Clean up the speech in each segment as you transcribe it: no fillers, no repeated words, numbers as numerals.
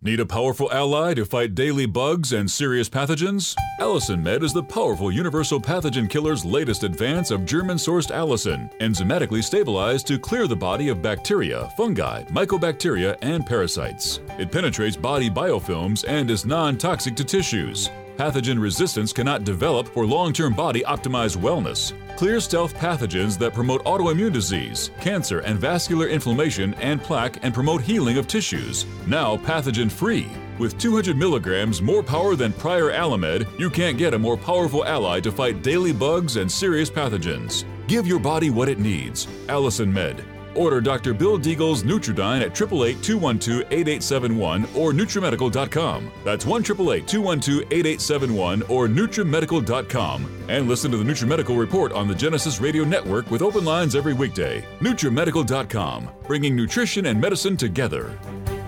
Need a powerful ally to fight daily bugs and serious pathogens? Allicin Med is the powerful universal pathogen killer's latest advance of German-sourced allicin, enzymatically stabilized to clear the body of bacteria, fungi, mycobacteria, and parasites. It penetrates body biofilms and is non-toxic to tissues. Pathogen resistance cannot develop for long-term body-optimized wellness. Clear stealth pathogens that promote autoimmune disease, cancer and vascular inflammation and plaque and promote healing of tissues. Now pathogen-free. With 200 milligrams more power than prior Alamed, you can't get a more powerful ally to fight daily bugs and serious pathogens. Give your body what it needs. Allicin Med. Order Dr. Bill Deagle's Nutridyne at 888-212-8871 or NutriMedical.com. That's 1-888-212-8871 or NutriMedical.com. And listen to the NutriMedical Report on the Genesis Radio Network with open lines every weekday. NutriMedical.com, bringing nutrition and medicine together.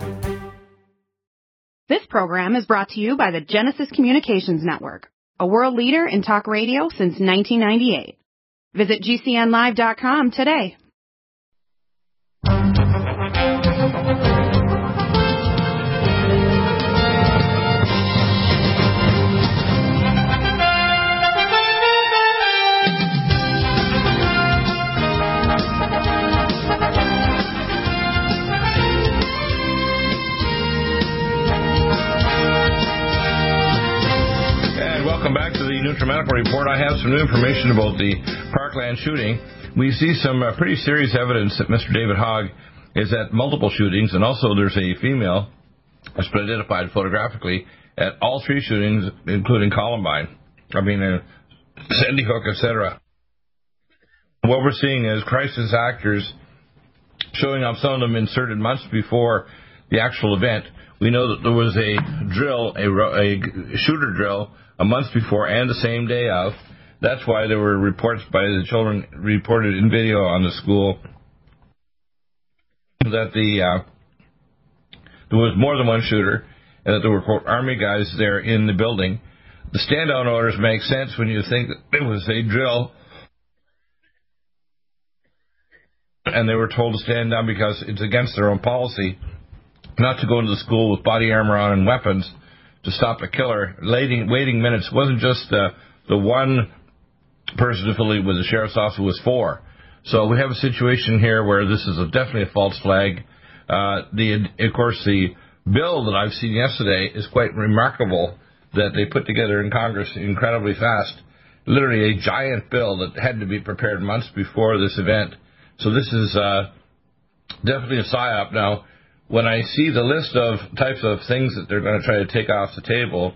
This program is brought to you by the Genesis Communications Network, a world leader in talk radio since 1998. Visit GCNlive.com today. Welcome back to the NutriMedical Report. I have some new information about the Parkland shooting. We see some pretty serious evidence that Mr. David Hogg is at multiple shootings, and also there's a female that's been identified photographically at all three shootings, including Columbine, Sandy Hook, etc. What we're seeing is crisis actors showing up, some of them inserted months before the actual event. We know that there was a drill, a shooter drill, a month before and the same day of. That's why there were reports by the children reported in video on the school that there was more than one shooter and that there were, quote, Army guys there in the building. The stand-down orders make sense when you think that it was a drill and they were told to stand down because it's against their own policy not to go into the school with body armor on and weapons to stop a killer. Waiting minutes wasn't just the one person affiliated with the sheriff's office, it was four. So we have a situation here where this is definitely a false flag. Of course, the bill that I've seen yesterday is quite remarkable that they put together in Congress incredibly fast. Literally a giant bill that had to be prepared months before this event. So this is definitely a psyop. Now, when I see the list of types of things that they're going to try to take off the table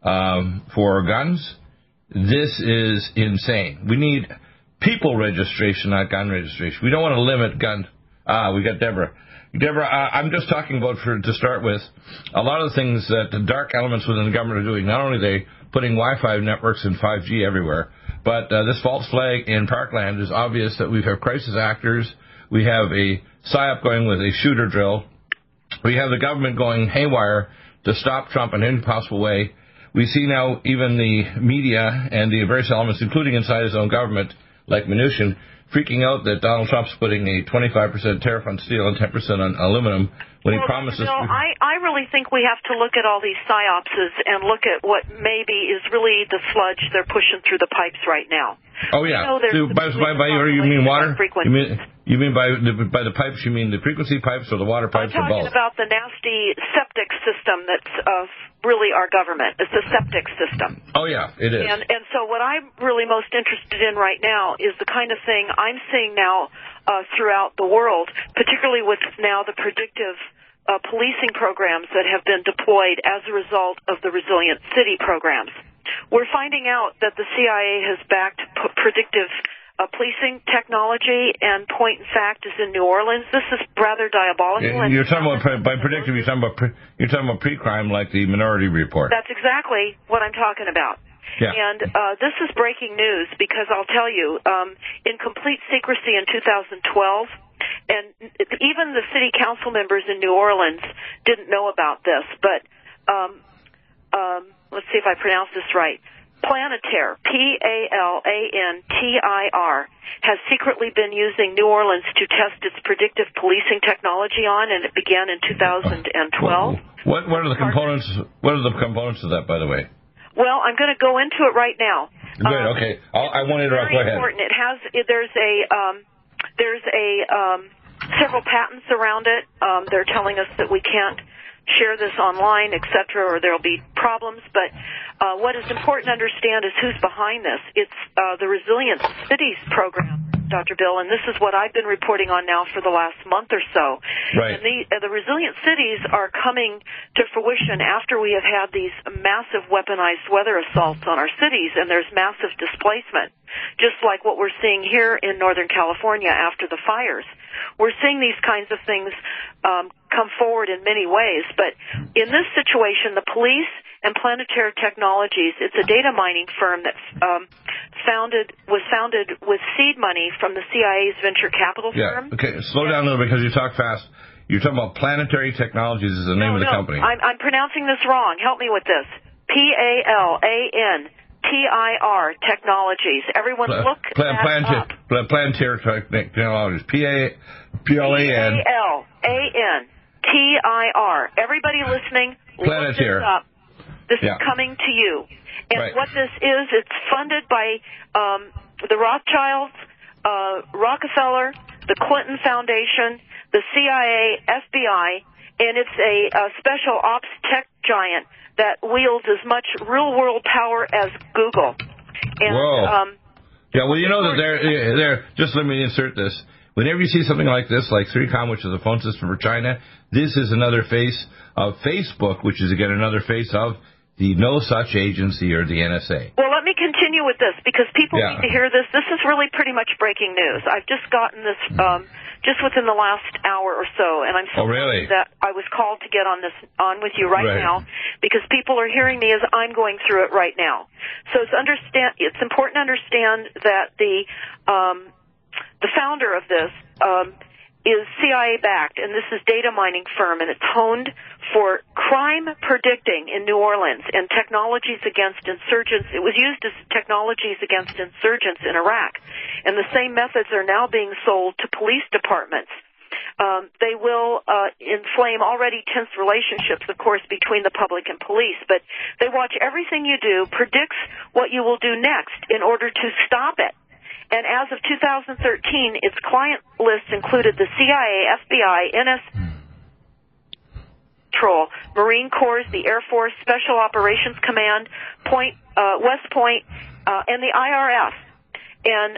for guns, this is insane. We need people registration, not gun registration. We don't want to limit gun. We got Deborah. Deborah, I'm just talking about, to start with, a lot of the things that the dark elements within the government are doing. Not only are they putting Wi-Fi networks and 5G everywhere, but this false flag in Parkland is obvious that we have crisis actors. We have a PSYOP going with a shooter drill. We have the government going haywire to stop Trump in any possible way. We see now even the media and the various elements, including inside his own government, like Mnuchin, freaking out that Donald Trump's putting a 25% tariff on steel and 10% on aluminum when he promises... I really think we have to look at all these psyopses and look at what maybe is really the sludge they're pushing through the pipes right now. Oh, yeah. You mean water? You mean by the pipes, you mean the frequency pipes or the water pipes or both? I'm talking about the nasty septic system that's really our government. It's the septic system. Oh, yeah, it is. And so what I'm really most interested in right now is the kind of thing I'm seeing now throughout the world, particularly with now the predictive policing programs that have been deployed as a result of the Resilient City programs. We're finding out that the CIA has backed predictive policing technology, and Point in Fact is in New Orleans. This is rather diabolical. You're talking about by predictive. You're talking about pre-crime, like the Minority Report. That's exactly what I'm talking about. Yeah. And this is breaking news because I'll tell you, in complete secrecy in 2012, and even the city council members in New Orleans didn't know about this, but let's see if I pronounce this right. Planeteer, Planetir, has secretly been using New Orleans to test its predictive policing technology on, and it began in 2012. What are the components? What are the components of that, by the way? Well, I'm going to go into it right now. Good. Okay. I won't interrupt. Go ahead. Important. It has. There's several patents around it. They're telling us that we can't share this online, etc., or there'll be problems. But what is important to understand is who's behind this. It's the Resilient Cities program, Dr. Bill, and this is what I've been reporting on now for the last month or so. Right. And the Resilient Cities are coming to fruition after we have had these massive weaponized weather assaults on our cities, and there's massive displacement, just like what we're seeing here in Northern California after the fires. We're seeing these kinds of things come forward in many ways, but in this situation, the police and Planeteer Technologies, it's a data mining firm that was founded with seed money from the CIA's venture capital firm. Okay, slow down a little bit because you talk fast. You're talking about Planetary Technologies is the name of the company. I'm pronouncing this wrong. Help me with this. Planetir Technologies. Everyone look that up. Planeteer Technologies. Planetir. Everybody listening, look this up. This is coming to you. And what this is, it's funded by the Rothschilds, Rockefeller, the Clinton Foundation, the CIA, FBI, and it's a special ops tech giant that wields as much real-world power as Google. And, Whoa. Well, you know that they're just let me insert this. Whenever you see something like this, like 3Com, which is a phone system for China, this is another face of Facebook, which is, again, another face of the No Such Agency or the NSA. Well, let me continue with this because people need to hear this. This is really pretty much breaking news. I've just gotten this just within the last hour or so, and I'm so really? that I was called to get on with you right now because people are hearing me as I'm going through it right now. So it's important to understand that the founder of this is CIA-backed, and this is data mining firm, and it's honed for crime predicting in New Orleans and technologies against insurgents. It was used as technologies against insurgents in Iraq, and the same methods are now being sold to police departments. They will inflame already tense relationships, of course, between the public and police, but they watch everything you do, predicts what you will do next in order to stop it. And as of 2013, its client list included the CIA, FBI, Patrol, Marine Corps, the Air Force, Special Operations Command, West Point, and the IRS. And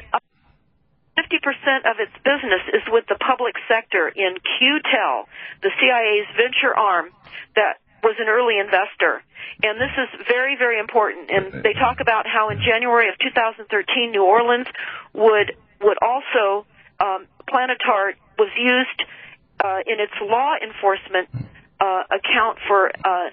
50% of its business is with the public sector in QTEL, the CIA's venture arm that was an early investor. And this is very, very important. And they talk about how in January of 2013, New Orleans would also, Planetar was used in its law enforcement account for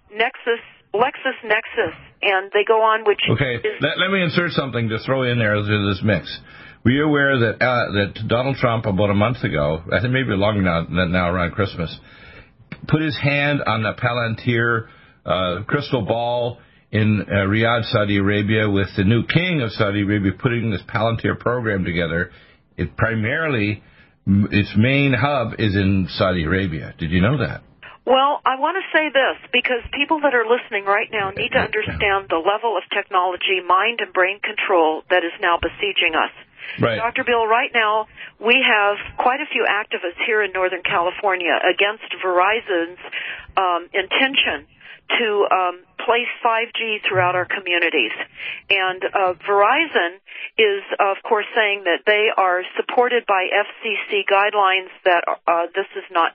LexisNexis. And they go on, which let me insert something to throw in there to this mix. Were you aware that Donald Trump, about a month ago, I think maybe longer now around Christmas, put his hand on the Palantir crystal ball in Riyadh, Saudi Arabia, with the new king of Saudi Arabia putting this Palantir program together? It primarily, its main hub is in Saudi Arabia. Did you know that? Well, I want to say this because people that are listening right now need to understand the level of technology, mind and brain control that is now besieging us. Right. Dr. Bill, right now we have quite a few activists here in Northern California against Verizon's intention to place 5G throughout our communities. And Verizon is, of course, saying that they are supported by FCC guidelines that this is not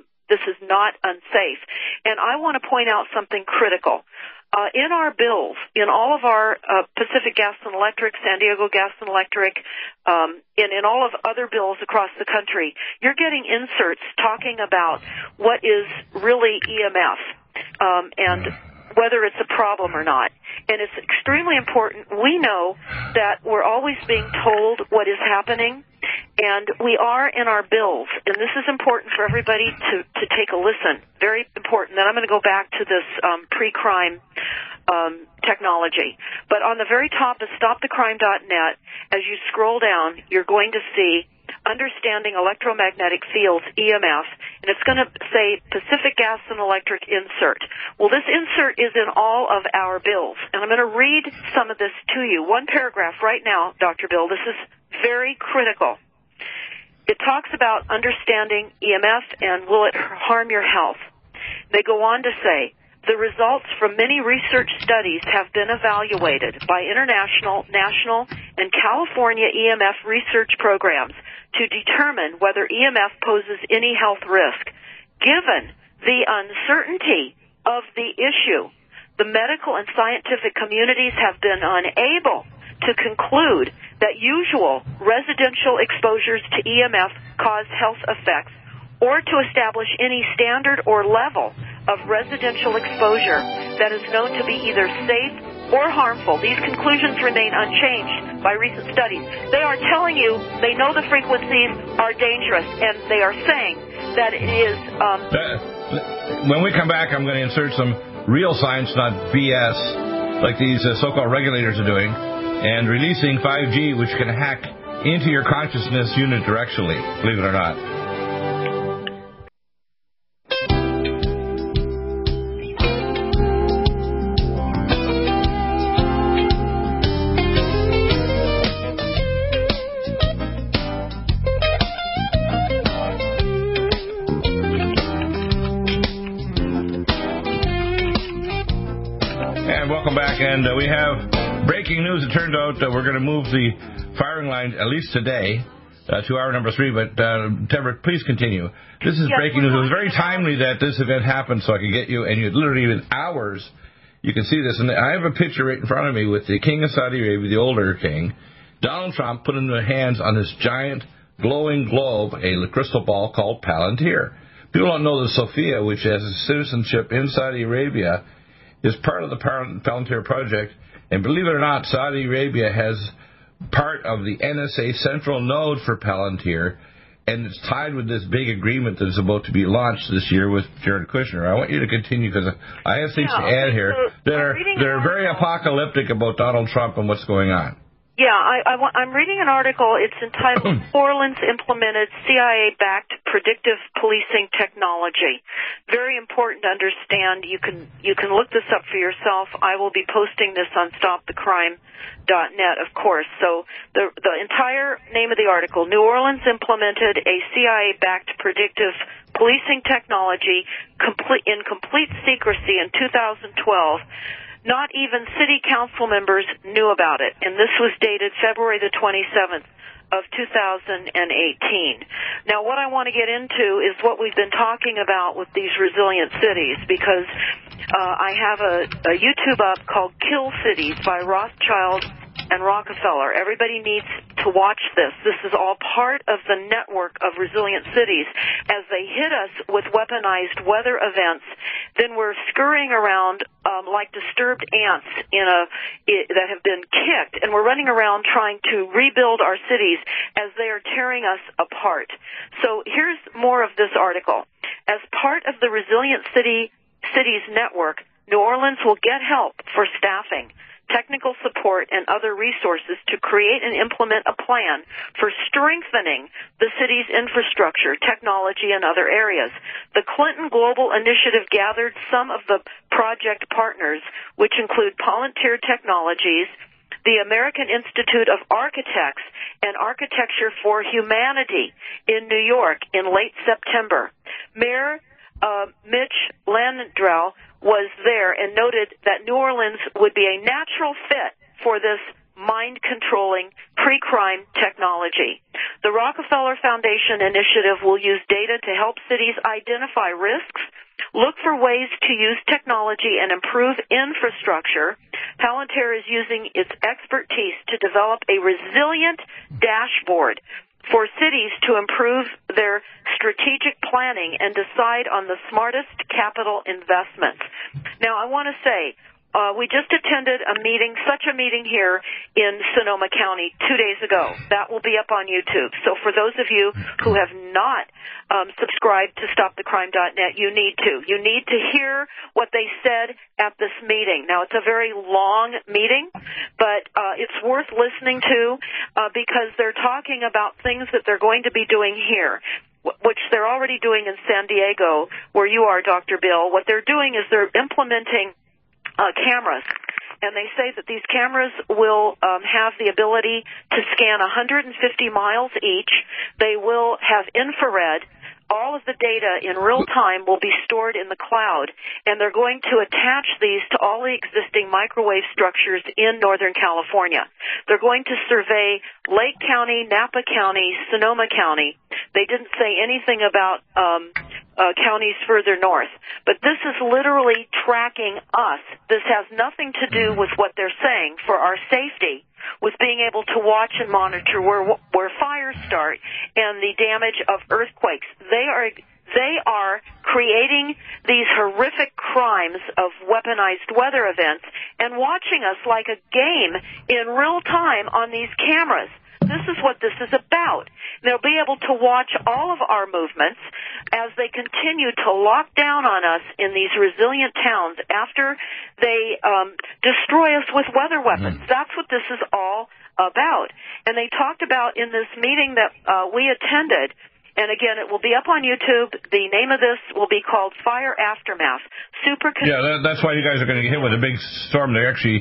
unsafe. And I want to point out something critical. In our bills, in all of our Pacific Gas and Electric, San Diego Gas and Electric, in all of other bills across the country, you're getting inserts talking about what is really EMF and whether it's a problem or not. And it's extremely important. We know that we're always being told what is happening, and we are in our bills. And this is important for everybody to take a listen. Very important. Then I'm going to go back to this pre-crime technology. But on the very top of stopthecrime.net, as you scroll down, you're going to see Understanding Electromagnetic Fields, EMF, and it's going to say Pacific Gas and Electric insert. Well, this insert is in all of our bills, and I'm going to read some of this to you. One paragraph right now, Dr. Bill. This is very critical. It talks about understanding EMF and will it harm your health. They go on to say, the results from many research studies have been evaluated by international, national, and California EMF research programs to determine whether EMF poses any health risk. Given the uncertainty of the issue, the medical and scientific communities have been unable to conclude that usual residential exposures to EMF cause health effects or to establish any standard or level of residential exposure that is known to be either safe or harmful. These conclusions remain unchanged by recent studies. They are telling you they know the frequencies are dangerous, and they are saying that it is... When we come back, I'm going to insert some real science, not BS, like these so-called regulators are doing, and releasing 5G, which can hack into your consciousness unidirectionally, believe it or not. And we have breaking news. It turned out that we're going to move the firing line, at least today, to hour number 3. But, Deborah, please continue. This is breaking news. It was very timely that this event happened so I could get you, and you literally in hours, you can see this. And I have a picture right in front of me with the King of Saudi Arabia, the older king, Donald Trump, putting his hands on this giant glowing globe, a crystal ball called Palantir. People don't know that Sophia, which has citizenship in Saudi Arabia, is part of the Palantir project, and believe it or not, Saudi Arabia has part of the NSA central node for Palantir, and it's tied with this big agreement that is about to be launched this year with Jared Kushner. I want you to continue because I have things to add here that are very apocalyptic about Donald Trump and what's going on. Yeah, I'm reading an article. It's entitled New Orleans Implemented CIA-Backed Predictive Policing Technology. Very important to understand. You can look this up for yourself. I will be posting this on stopthecrime.net, of course. So the entire name of the article, New Orleans Implemented a CIA-Backed Predictive Policing Technology in complete secrecy in 2012. Not even city council members knew about it, and this was dated February the 27th of 2018. Now, what I want to get into is what we've been talking about with these resilient cities, because I have a YouTube up called Kill Cities by Rothschild and Rockefeller. Everybody needs to watch this. This is all part of the network of resilient cities. As they hit us with weaponized weather events, then we're scurrying around like disturbed ants that have been kicked, and we're running around trying to rebuild our cities as they are tearing us apart. So here's more of this article. As part of the Resilient Cities Network, New Orleans will get help for staffing, technical support, and other resources to create and implement a plan for strengthening the city's infrastructure, technology, and other areas. The Clinton Global Initiative gathered some of the project partners, which include Palantir Technologies, the American Institute of Architects, and Architecture for Humanity in New York in late September. Mayor Mitch Landrieu was there and noted that New Orleans would be a natural fit for this mind-controlling pre-crime technology. The Rockefeller Foundation initiative will use data to help cities identify risks, look for ways to use technology and improve infrastructure. Palantir is using its expertise to develop a resilient dashboard for cities to improve their strategic planning and decide on the smartest capital investments. Now, I want to say, We just attended a meeting, such a meeting here in Sonoma County 2 days ago. That will be up on YouTube. So for those of you who have not subscribed to StopTheCrime.net, you need to. You need to hear what they said at this meeting. Now, it's a very long meeting, but it's worth listening to because they're talking about things that they're going to be doing here, which they're already doing in San Diego, where you are, Dr. Bill. What they're doing is they're implementing cameras, and they say that these cameras will have the ability to scan 150 miles each. They will have infrared. All of the data in real time will be stored in the cloud, and they're going to attach these to all the existing microwave structures in Northern California. They're going to survey Lake County, Napa County, Sonoma County. They didn't say anything about counties further north. But this is literally tracking us. This has nothing to do with what they're saying for our safety, with being able to watch and monitor where fires start and the damage of earthquakes. They are creating these horrific crimes of weaponized weather events and watching us like a game in real time on these cameras. This is what this is about. They'll be able to watch all of our movements as they continue to lock down on us in these resilient towns after they destroy us with weather weapons. That's what this is all about. And they talked about in this meeting that we attended, and again, it will be up on YouTube. The name of this will be called Fire Aftermath. That's why you guys are going to get hit with a big storm.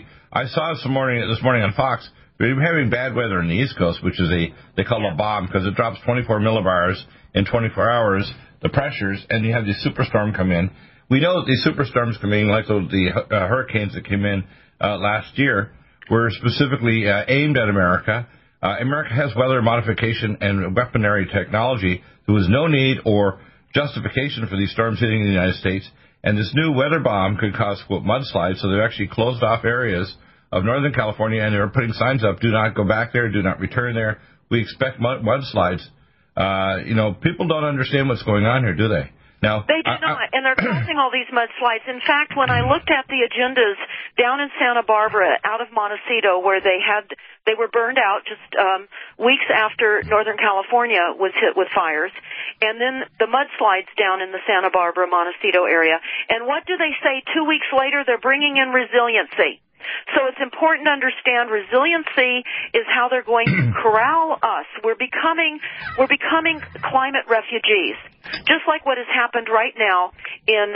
I saw this morning on Fox. We're having bad weather on the East Coast, which is they call it a bomb because it drops 24 millibars in 24 hours, the pressures, and you have these superstorm come in. We know that these superstorms coming, like the hurricanes that came in last year, were specifically aimed at America. America has weather modification and weaponry technology. There was no need or justification for these storms hitting the United States, and this new weather bomb could cause, quote, mudslides, so they've actually closed off areas of Northern California, and they're putting signs up, do not go back there, do not return there. We expect mudslides. People don't understand what's going on here, do they? Now, they do not, and they're causing all these mudslides. In fact, when I looked at the agendas down in Santa Barbara, out of Montecito, where they were burned out just weeks after Northern California was hit with fires, and then the mudslides down in the Santa Barbara, Montecito area. And what do they say 2 weeks later? They're bringing in resiliency. So it's important to understand resiliency is how they're going to corral us. We're becoming climate refugees, just like what has happened right now in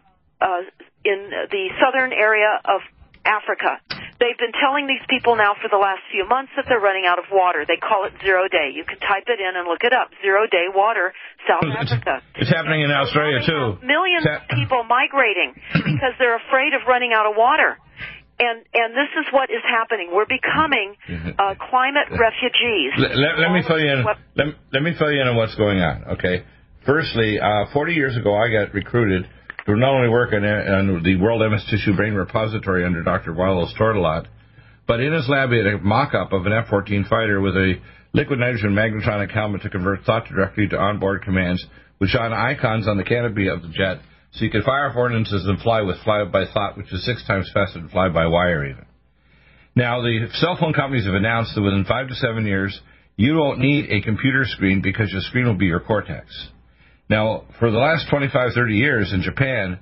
the southern area of Africa. They've been telling these people now for the last few months that they're running out of water. They call it 0 day. You can type it in and look it up. 0 day water, South Africa. It's happening in Australia too. Millions of people migrating because they're afraid of running out of water. And this is what is happening. We're becoming climate refugees. Let me fill you in on what's going on. Okay. Firstly, 40 years ago, I got recruited to not only work on the World MS Tissue Brain Repository under Dr. Wallace Tortolot, but in his lab he had a mock-up of an F-14 fighter with a liquid nitrogen magnetronic helmet to convert thought directly to onboard commands, which shone icons on the canopy of the jet. So you could fire ordnances and fly by thought, which is 6 times faster than fly by wire even. Now, the cell phone companies have announced that within 5 to 7 years, you won't need a computer screen because your screen will be your cortex. Now, for the last 25, 30 years in Japan,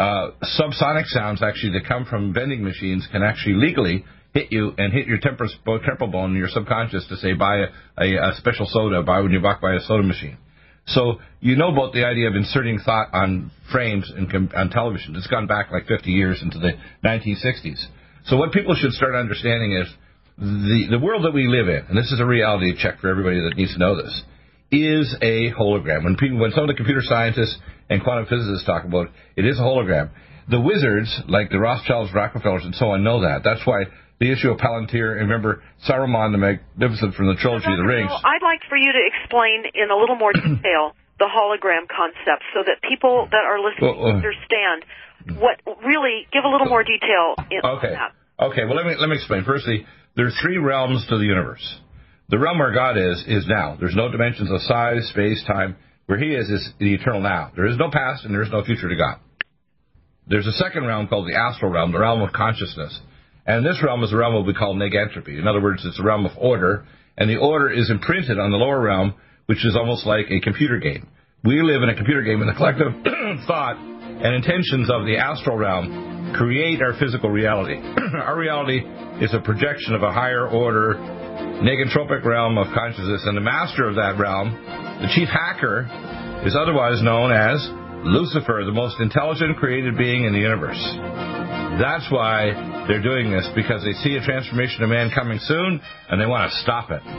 subsonic sounds actually that come from vending machines can actually legally hit you and hit your temporal bone in your subconscious to say buy a special soda, when you walk by a soda machine. So you know about the idea of inserting thought on frames on television. It's gone back like 50 years into the 1960s. So what people should start understanding is the world that we live in, and this is a reality check for everybody that needs to know this, is a hologram. When some of the computer scientists and quantum physicists talk about it, it is a hologram. The wizards, like the Rothschilds, Rockefellers, and so on, know that. That's why the issue of Palantir, and remember Saruman the Magnificent from the trilogy of the Rings. I'd like for you to explain in a little more detail the hologram concept so that people that are listening understand what really, give a little more detail on that. Okay, well, let me explain. Firstly, there are 3 realms to the universe. The realm where God is now. There's no dimensions of size, space, time. Where he is the eternal now. There is no past and there is no future to God. there's a second realm called the astral realm, the realm of consciousness. And this realm is a realm of what we call negentropy. In other words, it's a realm of order, and the order is imprinted on the lower realm, which is almost like a computer game. We live in a computer game, and the collective thought and intentions of the astral realm create our physical reality. Our reality is a projection of a higher order, negentropic realm of consciousness, and the master of that realm, the chief hacker, is otherwise known as Lucifer, the most intelligent created being in the universe. That's why they're doing this, because they see a transformation of man coming soon, and they want to stop it.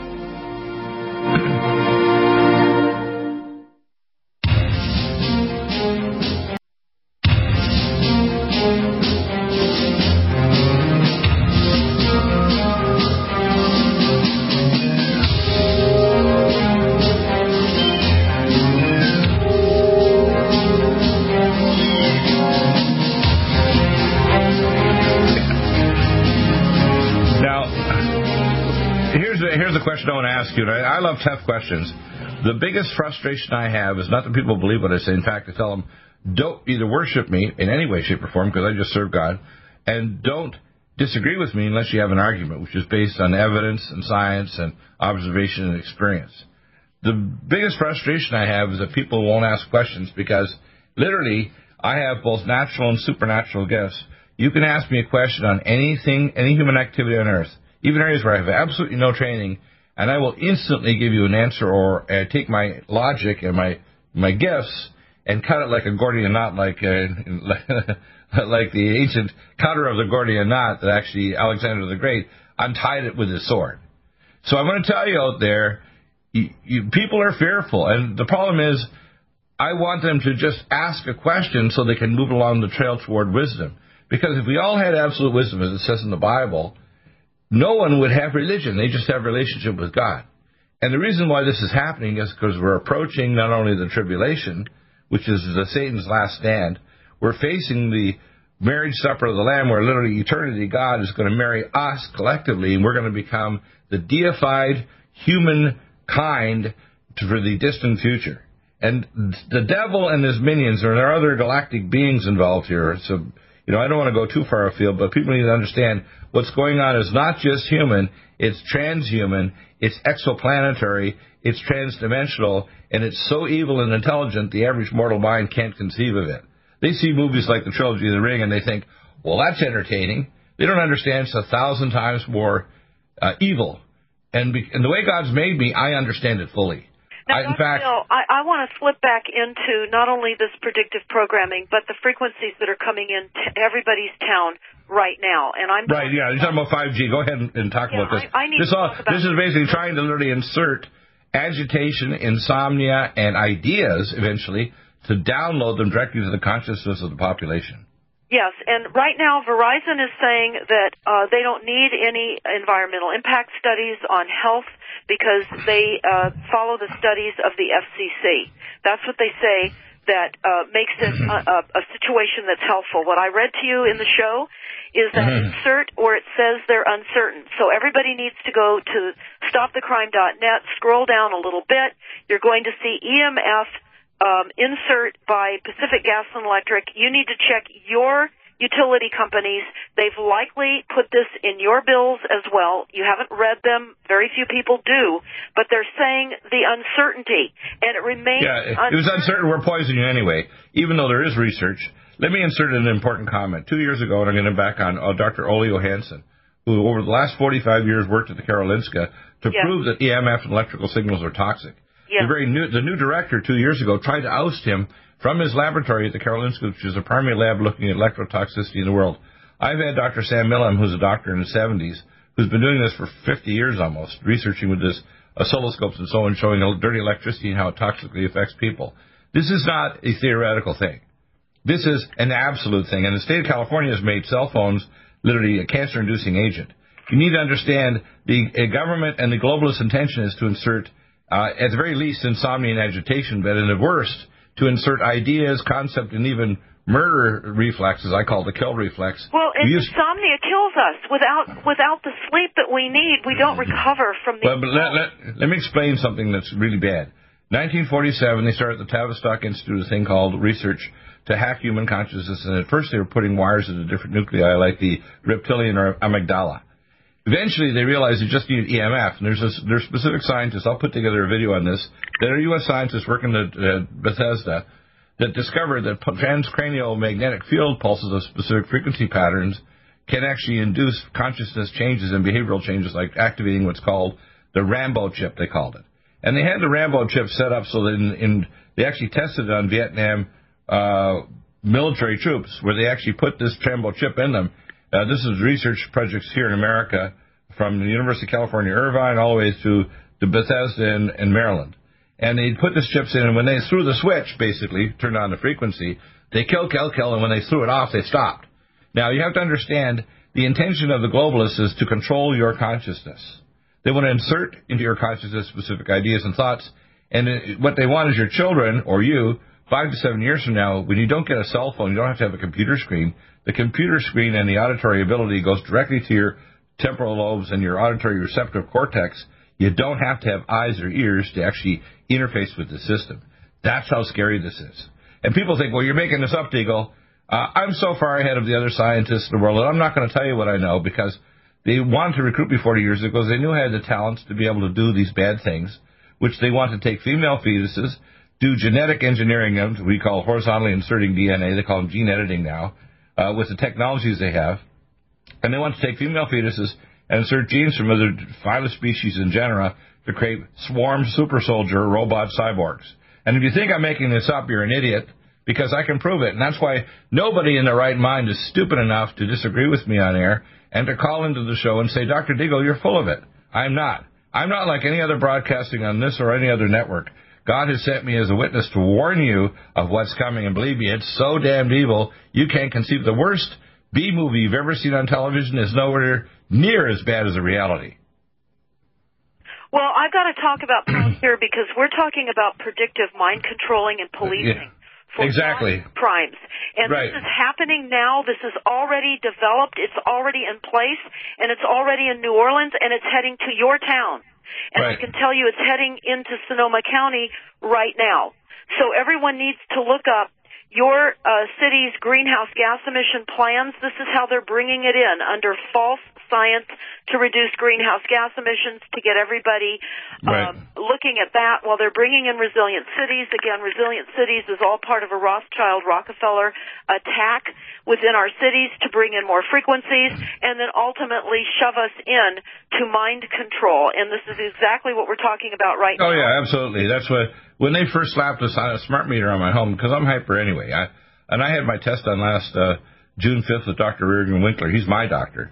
Here's a question I want to ask you. I love tough questions. The biggest frustration I have is not that people believe what I say. In fact, I tell them, don't either worship me in any way, shape, or form, because I just serve God, and don't disagree with me unless you have an argument, which is based on evidence and science and observation and experience. The biggest frustration I have is that people won't ask questions, because literally I have both natural and supernatural gifts. You can ask me a question on anything, any human activity on Earth, even areas where I have absolutely no training, and I will instantly give you an answer, or take my logic and my gifts and cut it like a Gordian knot, like the ancient cutter of the Gordian knot that actually Alexander the Great untied it with his sword. So I'm going to tell you out there, people are fearful, and the problem is I want them to just ask a question so they can move along the trail toward wisdom. Because if we all had absolute wisdom, as it says in the Bible, no one would have religion. They just have relationship with God. And the reason why this is happening is because we're approaching not only the tribulation, which is the Satan's last stand, we're facing the marriage supper of the Lamb, where literally eternity God is going to marry us collectively, and we're going to become the deified humankind for the distant future. And the devil and his minions, or there are other galactic beings involved here, so I don't want to go too far afield, but people need to understand what's going on is not just human, it's transhuman, it's exoplanetary, it's transdimensional, and it's so evil and intelligent the average mortal mind can't conceive of it. They see movies like the Trilogy of the Ring and they think, well, that's entertaining. They don't understand it's 1,000 times more evil. And the way God's made me, I understand it fully. Now, in fact, Bill, I want to slip back into not only this predictive programming, but the frequencies that are coming in to everybody's town right now. And I'm right. Yeah, you're talking about 5G. Go ahead and talk about this. I need to talk about this is basically trying to literally insert agitation, insomnia, and ideas eventually to download them directly to the consciousness of the population. Yes, and right now Verizon is saying that they don't need any environmental impact studies on health because they follow the studies of the FCC. That's what they say that makes it a situation that's helpful. What I read to you in the show is that insert where it says they're uncertain. So everybody needs to go to stopthecrime.net, scroll down a little bit. You're going to see EMF insert by Pacific Gas and Electric. You need to check your utility companies. They've likely put this in your bills as well. You haven't read them. Very few people do. But they're saying the uncertainty, and it remains it was uncertain. We're poisoning you anyway, even though there is research. Let me insert an important comment. 2 years ago, and I'm going to back on Dr. Ole Johansson, who over the last 45 years worked at the Karolinska to prove that EMF and electrical signals are toxic. Yeah. The new director 2 years ago tried to oust him from his laboratory at the Karolinska, which is a primary lab looking at electrotoxicity in the world. I've had Dr. Sam Millam, who's a doctor in his 70s, who's been doing this for 50 years almost, researching with this oscilloscopes and so on, showing dirty electricity and how it toxically affects people. This is not a theoretical thing. This is an absolute thing. And the state of California has made cell phones literally a cancer-inducing agent. You need to understand the government and the globalist intention is to insert at the very least, insomnia and agitation, but in the worst, to insert ideas, concept, and even murder reflexes. I call the kill reflex. Well, and insomnia kills us. Without the sleep that we need, we don't recover from the... But let me explain something that's really bad. 1947, they started at the Tavistock Institute a thing called research to hack human consciousness. And at first they were putting wires into different nuclei like the reptilian or amygdala. Eventually they realized you just need EMF. And there's specific scientists, I'll put together a video on this, that are U.S. scientists working at Bethesda that discovered that transcranial magnetic field pulses of specific frequency patterns can actually induce consciousness changes and behavioral changes, like activating what's called the Rambo chip, they called it. And they had the Rambo chip set up so that they actually tested it on Vietnam military troops, where they actually put this Rambo chip in them. This is research projects here in America from the University of California, Irvine, all the way to Bethesda in Maryland. And they put these chips in, and when they threw the switch, basically, turned on the frequency, they kill, and when they threw it off, they stopped. Now, you have to understand, the intention of the globalists is to control your consciousness. They want to insert into your consciousness specific ideas and thoughts, and what they want is your children, or you, 5 to 7 years from now, when you don't get a cell phone, you don't have to have a computer screen. The computer screen and the auditory ability goes directly to your temporal lobes and your auditory receptive cortex. You don't have to have eyes or ears to actually interface with the system. That's how scary this is. And people think, well, you're making this up, Deagle. I'm so far ahead of the other scientists in the world that I'm not going to tell you what I know, because they wanted to recruit me 40 years ago because they knew I had the talents to be able to do these bad things, which they want to take female fetuses, do genetic engineering of, we call horizontally inserting DNA, they call them gene editing now, with the technologies they have. And they want to take female fetuses and insert genes from other phyla species and genera to create swarm super soldier robot cyborgs. And if you think I'm making this up, you're an idiot, because I can prove it. And that's why nobody in their right mind is stupid enough to disagree with me on air and to call into the show and say, Dr. Deagle, you're full of it. I'm not. I'm not like any other broadcasting on this or any other network. God has sent me as a witness to warn you of what's coming. And believe me, it's so damned evil, you can't conceive. The worst B-movie you've ever seen on television is nowhere near as bad as the reality. Well, I've got to talk about Palantir because we're talking about predictive mind controlling and policing. For exactly. Crimes. And right. This is happening now. This is already developed. It's already in place. And it's already in New Orleans. And it's heading to your town. And right. I can tell you it's heading into Sonoma County right now. So everyone needs to look up your city's greenhouse gas emission plans. This is how they're bringing it in under false science to reduce greenhouse gas emissions, to get everybody looking at that while they're bringing in resilient cities. Again, resilient cities is all part of a Rothschild Rockefeller attack within our cities to bring in more frequencies and then ultimately shove us in to mind control. And this is exactly what we're talking about right now. Oh, yeah, absolutely. That's what, when they first slapped a smart meter on my home, because I'm hyper anyway, I had my test done last June 5th with Dr. Reardon Winkler. He's my doctor.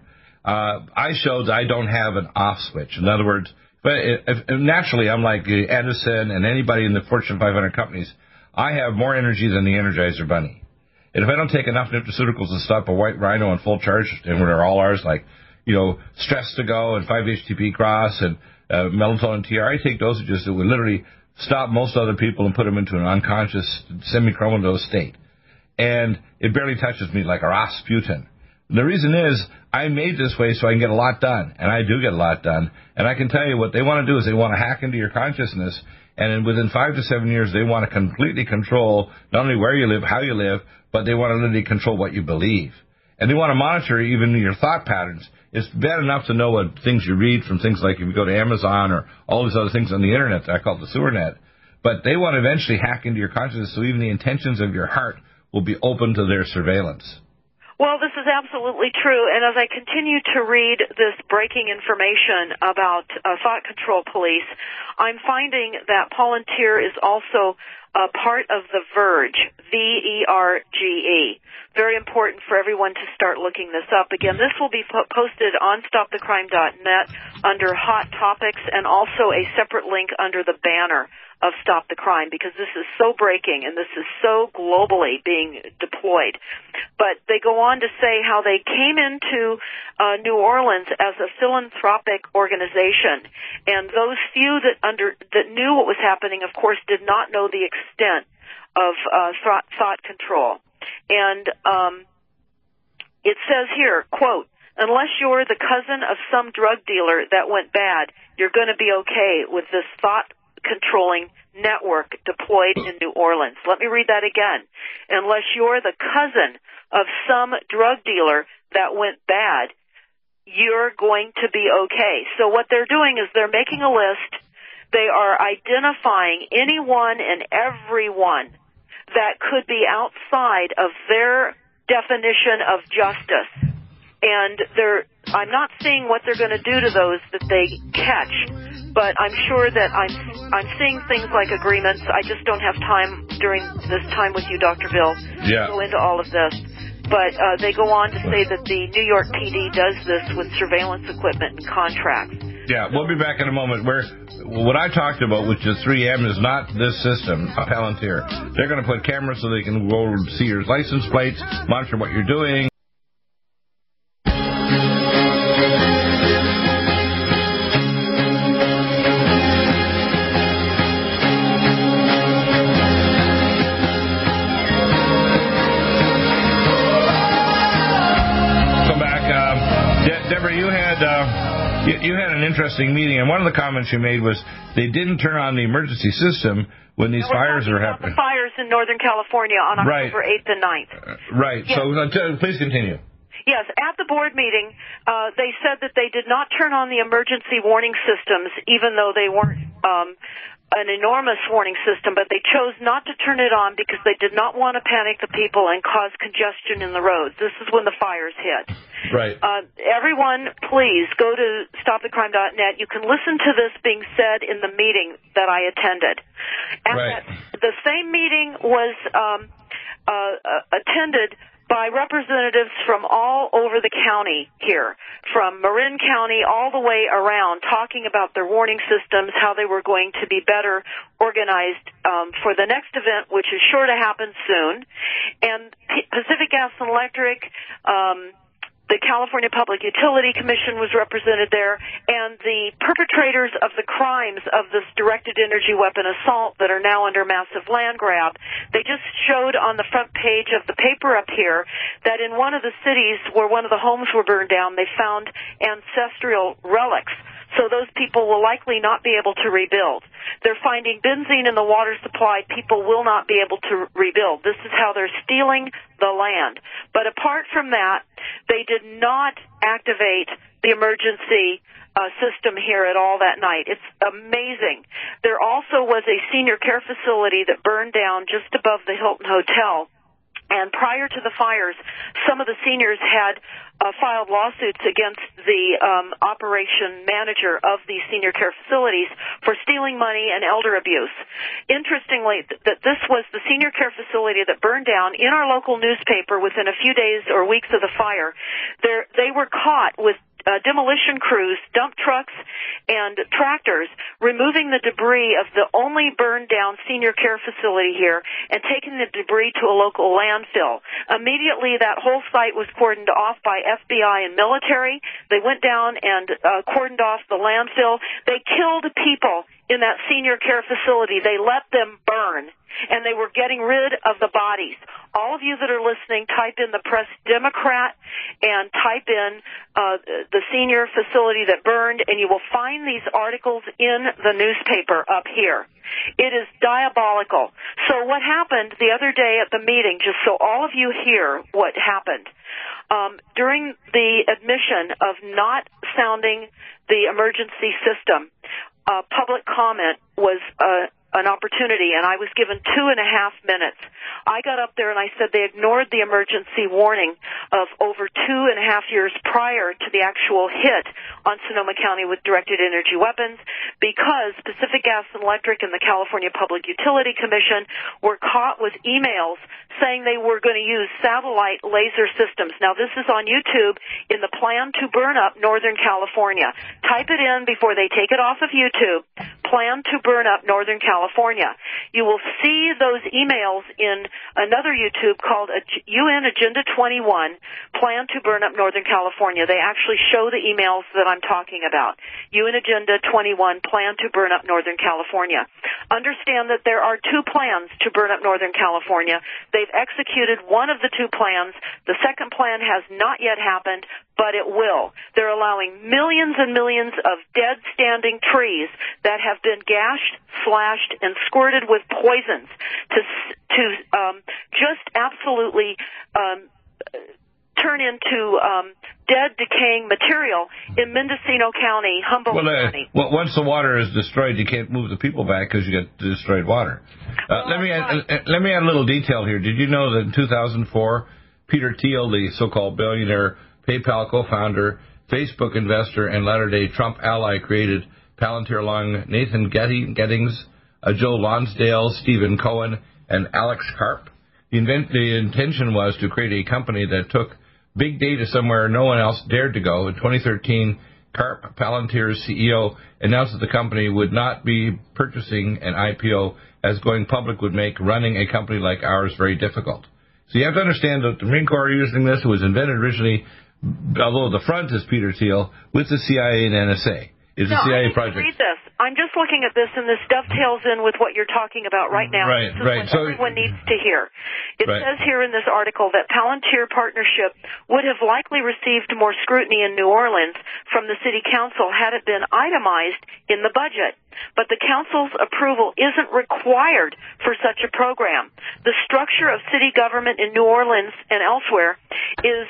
I showed that I don't have an off switch. In other words, naturally, I'm like Edison and anybody in the Fortune 500 companies. I have more energy than the Energizer Bunny. And if I don't take enough nutraceuticals to stop a white rhino on full charge, and they're all ours, like, Stress to Go and 5-HTP Cross and melatonin TR, I take dosages that would literally stop most other people and put them into an unconscious semi-comatose state. And it barely touches me like a Rasputin. The reason is I made this way so I can get a lot done, and I do get a lot done. And I can tell you what they want to do is they want to hack into your consciousness, and within 5 to 7 years they want to completely control not only where you live, how you live, but they want to literally control what you believe. And they want to monitor even your thought patterns. It's bad enough to know what things you read from things like if you go to Amazon or all these other things on the Internet that I call the sewer net. But they want to eventually hack into your consciousness so even the intentions of your heart will be open to their surveillance. Well, this is absolutely true, and as I continue to read this breaking information about thought control police, I'm finding that Palantir is also a part of the Verge, VERGE. Very important for everyone to start looking this up. Again, this will be posted on StopTheCrime.net under Hot Topics and also a separate link under the banner of Stop the Crime, because this is so breaking and this is so globally being deployed. But they go on to say how they came into New Orleans as a philanthropic organization, and those few that knew what was happening, of course, did not know the extent of thought control. And it says here, quote, "Unless you're the cousin of some drug dealer that went bad, you're going to be okay with this thought controlling network deployed in New Orleans. Let me read that again. Unless you're the cousin of some drug dealer that went bad, you're going to be okay. So what they're doing is they're making a list. They are identifying anyone and everyone that could be outside of their definition of justice. And I'm not seeing what they're going to do to those that they catch, but I'm sure that I'm seeing things like agreements. I just don't have time during this time with you, Dr. Bill, to go into all of this. But they go on to say that the New York PD does this with surveillance equipment and contracts. Yeah, we'll be back in a moment. What I talked about, which is 3M, is not this system, Palantir. They're going to put cameras so they can go see your license plates, monitor what you're doing. You had an interesting meeting, and one of the comments you made was they didn't turn on the emergency system when these fires were happening. The fires in Northern California on October 8th and 9th. Right. Yes. So please continue. Yes, at the board meeting, they said that they did not turn on the emergency warning systems, even though they weren't an enormous warning system, but they chose not to turn it on because they did not want to panic the people and cause congestion in the roads. This is when the fires hit. Right. Everyone, please go to stopthecrime.net. You can listen to this being said in the meeting that I attended. The same meeting was attended by representatives from all over the county here, from Marin County all the way around, talking about their warning systems, how they were going to be better organized for the next event, which is sure to happen soon. And Pacific Gas and Electric, the California Public Utility Commission was represented there, and the perpetrators of the crimes of this directed energy weapon assault that are now under massive land grab. They just showed on the front page of the paper up here that in one of the cities where one of the homes were burned down, they found ancestral relics. So those people will likely not be able to rebuild. They're finding benzene in the water supply. People will not be able to rebuild. This is how they're stealing the land. But apart from that, they did not activate the emergency system here at all that night. It's amazing. There also was a senior care facility that burned down just above the Hilton Hotel. And prior to the fires, some of the seniors had filed lawsuits against the operation manager of these senior care facilities for stealing money and elder abuse. Interestingly, that this was the senior care facility that burned down in our local newspaper within a few days or weeks of the fire. They were caught with demolition crews, dump trucks, and tractors removing the debris of the only burned down senior care facility here and taking the debris to a local landfill. Immediately, that whole site was cordoned off by FBI and military. They went down and cordoned off the landfill. They killed people in that senior care facility. They let them burn, and they were getting rid of the bodies. All of you that are listening, type in the Press Democrat and type in the senior facility that burned, and you will find these articles in the newspaper up here. It is diabolical. So what happened the other day at the meeting, just so all of you hear what happened, during the admission of not sounding the emergency system, public comment was an opportunity, and I was given 2.5 minutes. I got up there and I said they ignored the emergency warning of over 2.5 years prior to the actual hit on Sonoma County with directed energy weapons because Pacific Gas and Electric and the California Public Utility Commission were caught with emails saying they were going to use satellite laser systems. Now, this is on YouTube in the Plan to Burn Up Northern California. Type it in before they take it off of YouTube. Plan to Burn Up Northern California. You will see those emails in another YouTube called UN Agenda 21, Plan to Burn Up Northern California. They actually show the emails that I'm talking about. UN Agenda 21 plan to burn up Northern California. Understand that there are two plans to burn up Northern California. They've executed one of the two plans. The second plan has not yet happened, but it will. They're allowing millions and millions of dead standing trees that have been gashed, slashed, and squirted with poisons to just absolutely turn into dead, decaying material in Mendocino County, Humboldt County. Well, once the water is destroyed, you can't move the people back because you get destroyed water. Let me add a little detail here. Did you know that in 2004, Peter Thiel, the so-called billionaire PayPal co-founder, Facebook investor, and latter-day Trump ally, created Palantir along Nathan Gettings, Joe Lonsdale, Stephen Cohen, and Alex Karp? The intention was to create a company that took big data somewhere no one else dared to go. In 2013, Karp, Palantir's CEO, announced that the company would not be purchasing an IPO, as going public would make running a company like ours very difficult. So you have to understand that the Marine Corps using this was invented originally, although the front is Peter Thiel, with the CIA and NSA. It's a CIA project. Read this. I'm just looking at this, and this dovetails in with what you're talking about right now. Right, this is what everyone needs to hear. It says here in this article that Palantir partnership would have likely received more scrutiny in New Orleans from the city council had it been itemized in the budget. But the council's approval isn't required for such a program. The structure of city government in New Orleans and elsewhere is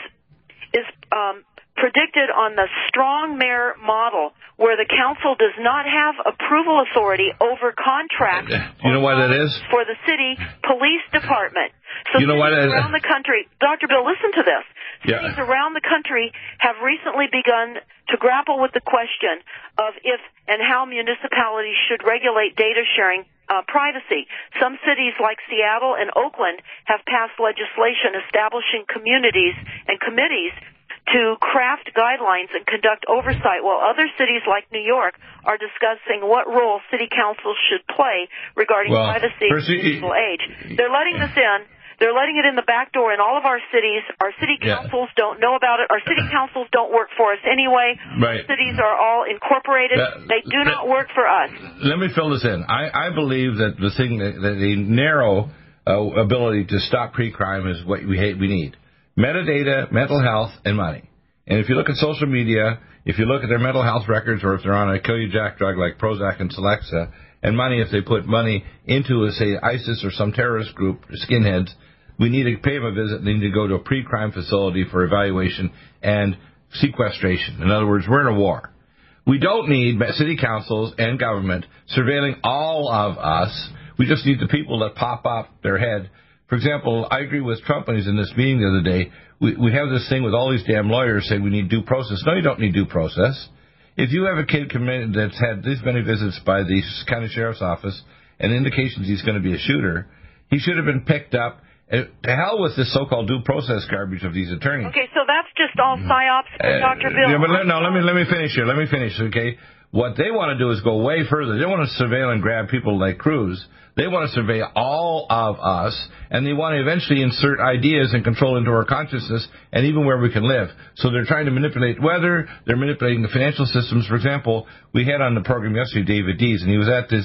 predicted on the strong mayor model, where the council does not have approval authority over contracts. You know why that is? For the city police department. So you know cities around the country, Dr. Bill, listen to this. Cities around the country have recently begun to grapple with the question of if and how municipalities should regulate data sharing privacy. Some cities like Seattle and Oakland have passed legislation establishing communities and committees to craft guidelines and conduct oversight, while other cities like New York are discussing what role city councils should play regarding privacy in the digital age. They're letting this in. They're letting it in the back door in all of our cities. Our city councils don't know about it. Our city councils don't work for us anyway. Right. Cities are all incorporated. They do not work for us. Let me fill this in. I believe that the narrow ability to stop pre-crime is what we need. Metadata, mental health, and money. And if you look at social media, if you look at their mental health records, or if they're on a kill-you-jack drug like Prozac and Celexa, and money, if they put money into, say, ISIS or some terrorist group, skinheads, we need to pay them a visit. They need to go to a pre-crime facility for evaluation and sequestration. In other words, we're in a war. We don't need city councils and government surveilling all of us. We just need the people that pop off their head. For example, I agree with Trump when he's in this meeting the other day. We have this thing with all these damn lawyers saying we need due process. No, you don't need due process. If you have a kid that's had this many visits by the county sheriff's office and indications he's going to be a shooter, he should have been picked up. To hell with this so-called due process garbage of these attorneys. Okay, so that's just all psyops for Dr. Bill. Yeah, but let me finish here. Let me finish, okay? What they want to do is go way further. They don't want to surveil and grab people like Cruz. They want to survey all of us, and they want to eventually insert ideas and control into our consciousness and even where we can live. So they're trying to manipulate weather. They're manipulating the financial systems. For example, we had on the program yesterday David Dees, and he was at this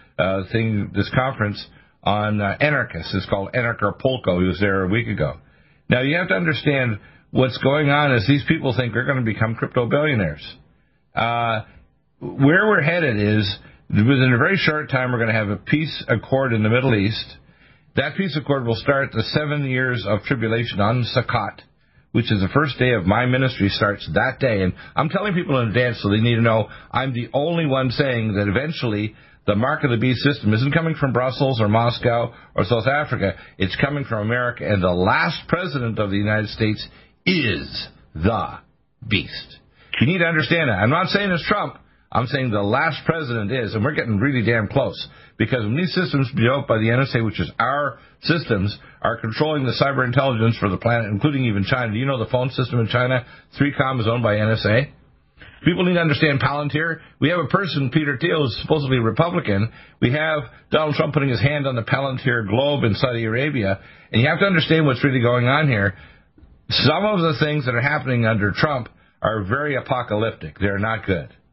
this conference on anarchists. It's called Anarchapulco. He was there a week ago. Now, you have to understand what's going on is these people think they're going to become crypto billionaires. Where we're headed is, within a very short time, we're going to have a peace accord in the Middle East. That peace accord will start the 7 years of tribulation on Sukkot, which is the first day of my ministry, starts that day. And I'm telling people in advance so they need to know I'm the only one saying that eventually the mark of the beast system isn't coming from Brussels or Moscow or South Africa. It's coming from America. And the last president of the United States is the beast. You need to understand that. I'm not saying it's Trump. I'm saying the last president is, and we're getting really damn close. Because when these systems built by the NSA, which is our systems, are controlling the cyber intelligence for the planet, including even China. Do you know the phone system in China, 3Com, is owned by NSA? People need to understand Palantir. We have a person, Peter Thiel, who's supposedly Republican. We have Donald Trump putting his hand on the Palantir globe in Saudi Arabia. And you have to understand what's really going on here. Some of the things that are happening under Trump are very apocalyptic. They're not good.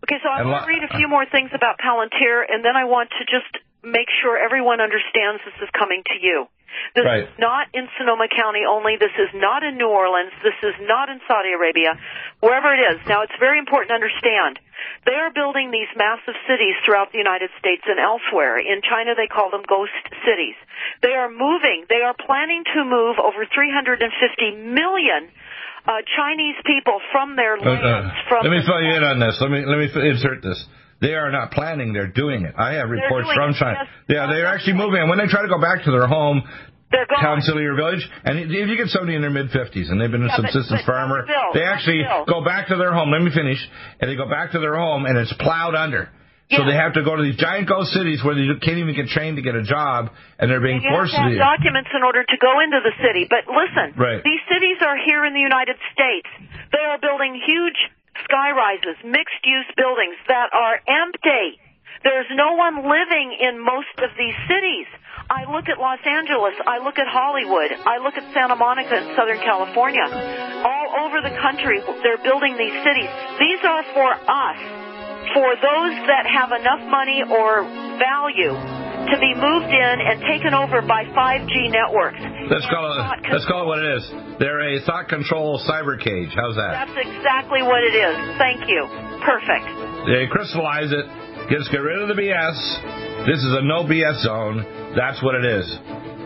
Okay, so I want to read a few more things about Palantir, and then I want to just make sure everyone understands this is coming to you. This is not in Sonoma County only. This is not in New Orleans. This is not in Saudi Arabia, wherever it is. Now, it's very important to understand. They are building these massive cities throughout the United States and elsewhere. In China, they call them ghost cities. They are moving. They are planning to move over 350 million Chinese people from their lands. Let me fill you in on this. Let me insert this. They are not planning; they're doing it. I have reports from China. Yeah, they're actually moving. And when they try to go back to their home town, city, or village, and if you get somebody in their mid-50s and they've been a subsistence farmer, they actually go back to their home. Let me finish. And they go back to their home, and it's plowed under. So they have to go to these giant ghost cities where they can't even get trained to get a job, and they're being forced to have documents in order to go into the city. But listen, these cities are here in the United States. They are building huge sky-rises, mixed-use buildings that are empty. There's no one living in most of these cities. I look at Los Angeles. I look at Hollywood. I look at Santa Monica in Southern California. All over the country, they're building these cities. These are for us, for those that have enough money or value to be moved in and taken over by 5G networks. Let's call it what it is. They're a thought control cyber cage. How's that? That's exactly what it is. Thank you. Perfect. They crystallize it. Just get rid of the BS. This is a no BS zone. That's what it is.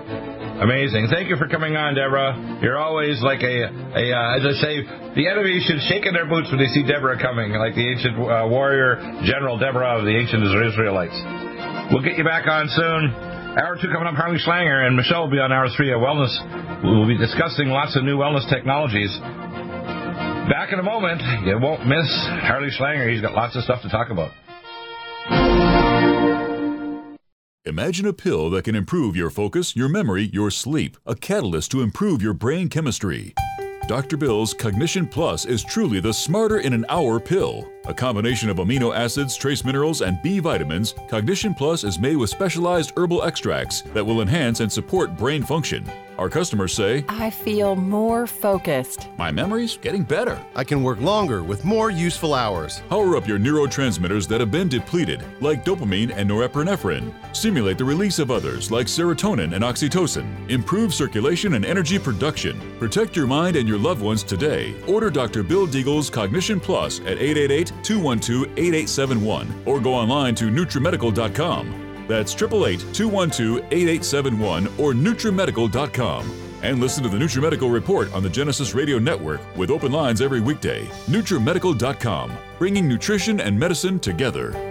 Amazing. Thank you for coming on, Deborah. You're always like as I say, the enemy should shake in their boots when they see Deborah coming, like the ancient warrior General Deborah of the ancient Israelites. We'll get you back on soon. Hour 2 coming up, Harley Schlanger, and Michelle will be on Hour 3 of Wellness. We'll be discussing lots of new wellness technologies. Back in a moment. You won't miss Harley Schlanger. He's got lots of stuff to talk about. Imagine a pill that can improve your focus, your memory, your sleep, a catalyst to improve your brain chemistry. Dr. Bill's Cognition Plus is truly the smarter in an hour pill. A combination of amino acids, trace minerals, and B vitamins, Cognition Plus is made with specialized herbal extracts that will enhance and support brain function. Our customers say, I feel more focused. My memory's getting better. I can work longer with more useful hours. Power up your neurotransmitters that have been depleted, like dopamine and norepinephrine. Stimulate the release of others, like serotonin and oxytocin. Improve circulation and energy production. Protect your mind and your loved ones today. Order Dr. Bill Deagle's Cognition Plus at 888-212-8871 or go online to NutriMedical.com. That's 888-212-8871 or NutriMedical.com. And listen to the NutriMedical Report on the Genesis Radio Network with open lines every weekday. NutriMedical.com, bringing nutrition and medicine together.